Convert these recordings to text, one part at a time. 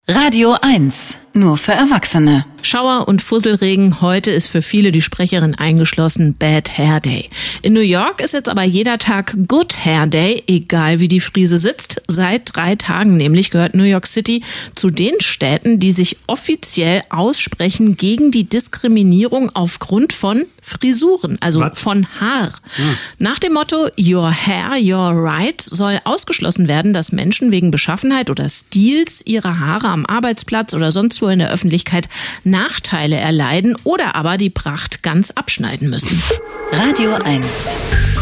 Radio 1, nur für Erwachsene. Schauer und Fusselregen, heute ist für viele, die Sprecherin eingeschlossen, Bad Hair Day. In New York ist jetzt aber jeder Tag Good Hair Day, egal wie die Frise sitzt. Seit 3 Tagen nämlich gehört New York City zu den Städten, die sich offiziell aussprechen gegen die Diskriminierung aufgrund von Frisuren, also von Haar. Nach dem Motto Your Hair, Your Right soll ausgeschlossen werden, dass Menschen wegen Beschaffenheit oder Stils ihrer Haare am Arbeitsplatz oder sonst wo in der Öffentlichkeit Nachteile erleiden oder aber die Pracht ganz abschneiden müssen. Radio 1.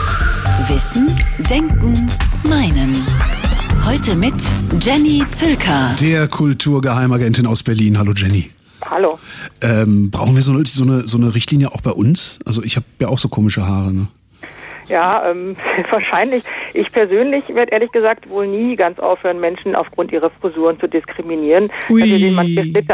Wissen, Denken, Meinen. Heute mit Jenny Zülker. Der Kulturgeheimagentin aus Berlin. Hallo Jenny. Hallo. Brauchen wir so eine Richtlinie auch bei uns? Also ich habe ja auch so komische Haare, ne? Ja, wahrscheinlich. Ich persönlich werde ehrlich gesagt wohl nie ganz aufhören, Menschen aufgrund ihrer Frisuren zu diskriminieren. Dafür sehen manche Schnitte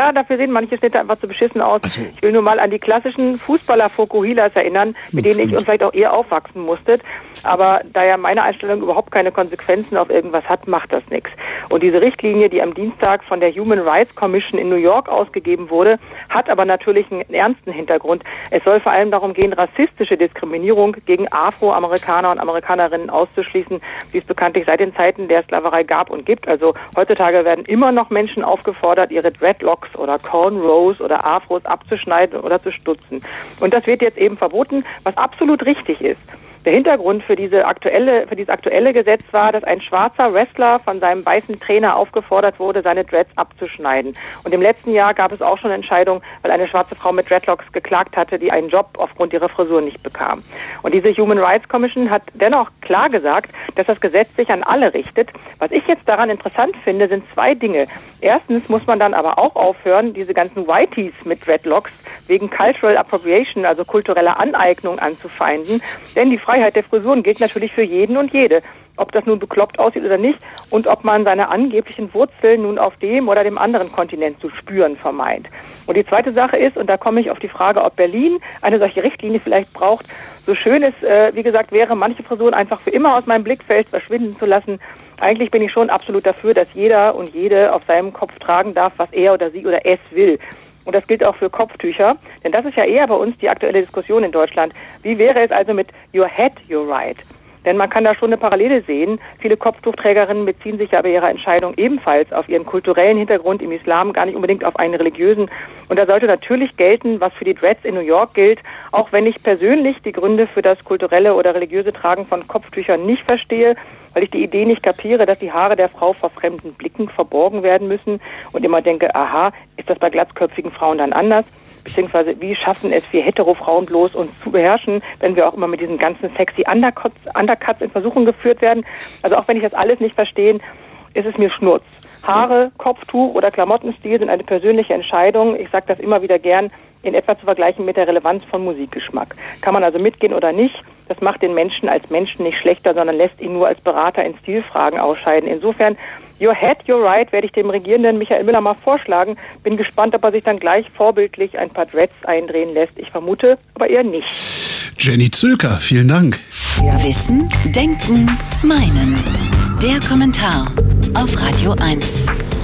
einfach zu beschissen aus. Also. Ich will nur mal an die klassischen Fußballer-Fokuhilas erinnern, mit denen ich und vielleicht auch ihr aufwachsen musstet. Aber da ja meine Einstellung überhaupt keine Konsequenzen auf irgendwas hat, macht das nichts. Und diese Richtlinie, die am Dienstag von der Human Rights Commission in New York ausgegeben wurde, hat aber natürlich einen ernsten Hintergrund. Es soll vor allem darum gehen, rassistische Diskriminierung gegen Afroamerikaner und Amerikanerinnen auszuschließen, wie es bekanntlich seit den Zeiten der Sklaverei gab und gibt. Also heutzutage werden immer noch Menschen aufgefordert, ihre Dreadlocks oder Cornrows oder Afros abzuschneiden oder zu stutzen. Und das wird jetzt eben verboten, was absolut richtig ist. Der Hintergrund für dieses aktuelle Gesetz war, dass ein schwarzer Wrestler von seinem weißen Trainer aufgefordert wurde, seine Dreads abzuschneiden. Und im letzten Jahr gab es auch schon Entscheidungen, weil eine schwarze Frau mit Dreadlocks geklagt hatte, die einen Job aufgrund ihrer Frisur nicht bekam. Und diese Human Rights Commission hat dennoch klar gesagt, dass das Gesetz sich an alle richtet. Was ich jetzt daran interessant finde, sind 2 Dinge. Erstens muss man dann aber auch aufhören, diese ganzen Whiteys mit Dreadlocks wegen Cultural Appropriation, also kultureller Aneignung, anzufeinden. Denn die Freiheit der Frisuren gilt natürlich für jeden und jede. Ob das nun bekloppt aussieht oder nicht und ob man seine angeblichen Wurzeln nun auf dem oder dem anderen Kontinent zu spüren vermeint. Und die zweite Sache ist, und da komme ich auf die Frage, ob Berlin eine solche Richtlinie vielleicht braucht, so schön es, wie gesagt, wäre, manche Frisuren einfach für immer aus meinem Blickfeld verschwinden zu lassen. Eigentlich bin ich schon absolut dafür, dass jeder und jede auf seinem Kopf tragen darf, was er oder sie oder es will. Und das gilt auch für Kopftücher, denn das ist ja eher bei uns die aktuelle Diskussion in Deutschland. Wie wäre es also mit Your Head, Your Right? Denn man kann da schon eine Parallele sehen. Viele Kopftuchträgerinnen beziehen sich ja bei ihrer Entscheidung ebenfalls auf ihren kulturellen Hintergrund im Islam, gar nicht unbedingt auf einen religiösen. Und da sollte natürlich gelten, was für die Dreads in New York gilt, auch wenn ich persönlich die Gründe für das kulturelle oder religiöse Tragen von Kopftüchern nicht verstehe, weil ich die Idee nicht kapiere, dass die Haare der Frau vor fremden Blicken verborgen werden müssen und immer denke, aha, ist das bei glatzköpfigen Frauen dann anders? Beziehungsweise wie schaffen es wir Hetero-Frauen bloß, uns zu beherrschen, wenn wir auch immer mit diesen ganzen sexy Undercuts in Versuchung geführt werden. Also auch wenn ich das alles nicht verstehe, ist es mir Schnurz. Haare, Kopftuch oder Klamottenstil sind eine persönliche Entscheidung. Ich sage das immer wieder gern, in etwa zu vergleichen mit der Relevanz von Musikgeschmack. Kann man also mitgehen oder nicht? Das macht den Menschen als Menschen nicht schlechter, sondern lässt ihn nur als Berater in Stilfragen ausscheiden. Insofern, Your Head, Your Right werde ich dem Regierenden Michael Müller mal vorschlagen. Bin gespannt, ob er sich dann gleich vorbildlich ein paar Dreads eindrehen lässt. Ich vermute, aber eher nicht. Jenny Zülker, vielen Dank. Ja. Wissen, Denken, Meinen. Der Kommentar auf Radio 1.